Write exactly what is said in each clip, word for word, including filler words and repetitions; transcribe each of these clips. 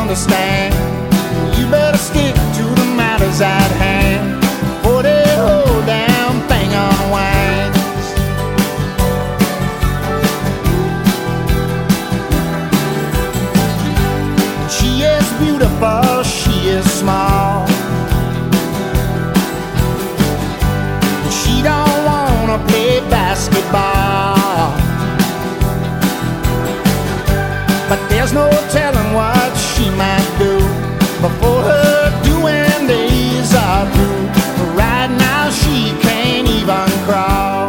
understand. You better stick to the matters at hand before the whole damn thing unwinds. She is beautiful, she is small. She don't wanna play basketball, but there's no telling what she might do before her doing days are through. Right now she can't even crawl.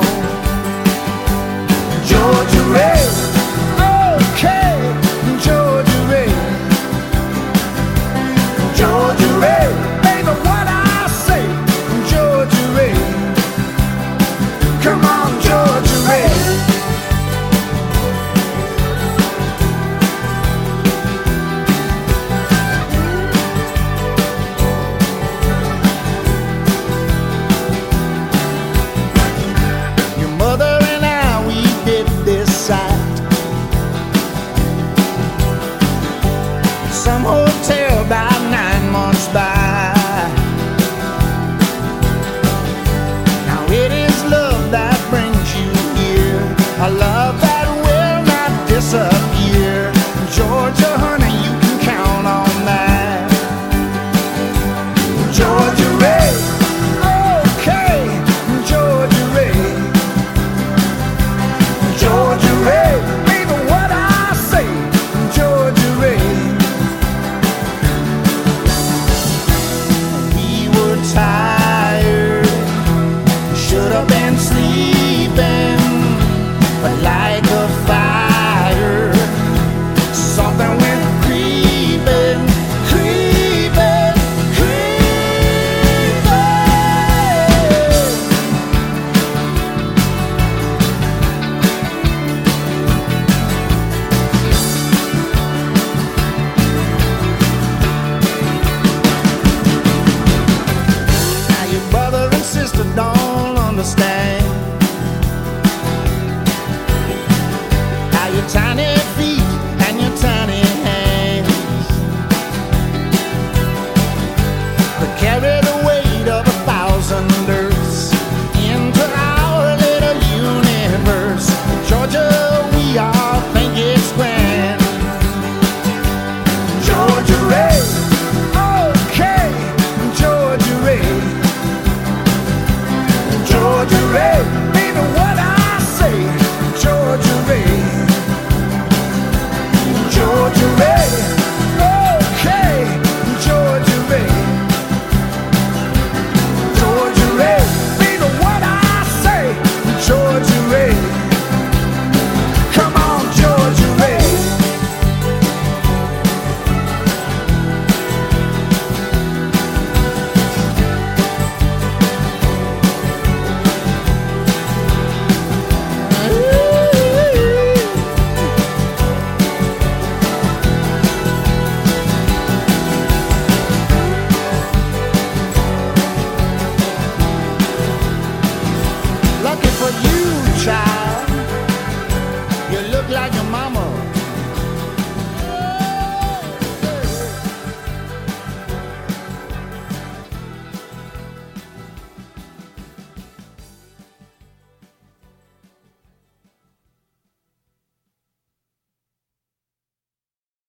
Georgia Ray, okay, Georgia Ray, Georgia Ray, baby, what I say, Georgia Ray, come on, Georgia Ray. Some hotel about nine months back.